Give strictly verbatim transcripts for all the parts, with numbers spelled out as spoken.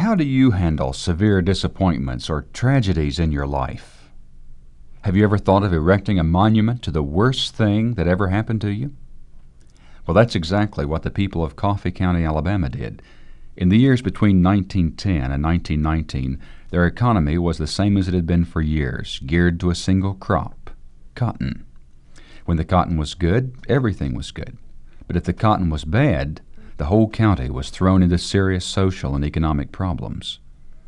How do you handle severe disappointments or tragedies in your life? Have you ever thought of erecting a monument to the worst thing that ever happened to you? Well, that's exactly what the people of Coffee County, Alabama did. In the years between nineteen ten and nineteen nineteen, their economy was the same as it had been for years, geared to a single crop, cotton. When the cotton was good, everything was good. But if the cotton was bad, the whole county was thrown into serious social and economic problems.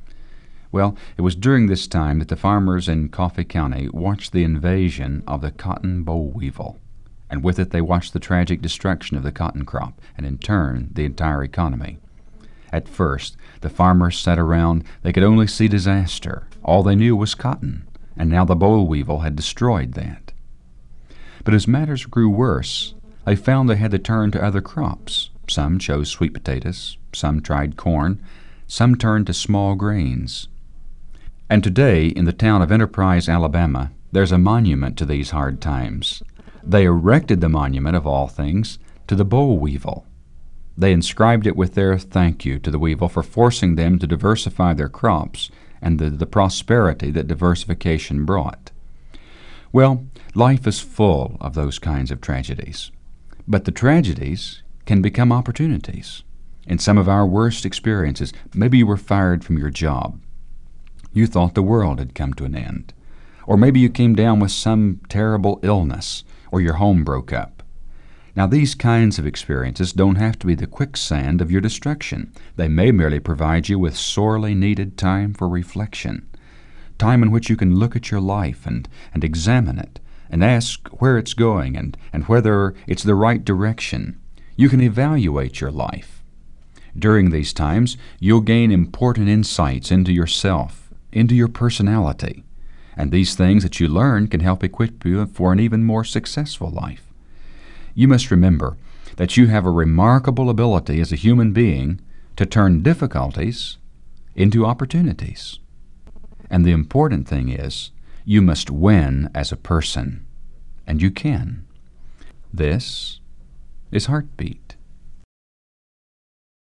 Well, it was during this time that the farmers in Coffee County watched the invasion of the cotton boll weevil, and with it they watched the tragic destruction of the cotton crop, and in turn, the entire economy. At first, the farmers sat around. They could only see disaster. All they knew was cotton, and now the boll weevil had destroyed that. But as matters grew worse, they found they had to turn to other crops. Some chose sweet potatoes, some tried corn, some turned to small grains. And today, in the town of Enterprise, Alabama, there's a monument to these hard times. They erected the monument, of all things, to the boll weevil. They inscribed it with their thank you to the weevil for forcing them to diversify their crops and the, the prosperity that diversification brought. Well, life is full of those kinds of tragedies. But the tragedies can become opportunities. In some of our worst experiences, maybe you were fired from your job. You thought the world had come to an end. Or maybe you came down with some terrible illness, or your home broke up. Now, these kinds of experiences don't have to be the quicksand of your destruction. They may merely provide you with sorely needed time for reflection, time in which you can look at your life and, and examine it, and ask where it's going and, and whether it's the right direction. You can evaluate your life. During these times, you'll gain important insights into yourself, into your personality, and these things that you learn can help equip you for an even more successful life. You must remember that you have a remarkable ability as a human being to turn difficulties into opportunities. And the important thing is, you must win as a person, and you can. This is Heartbeat.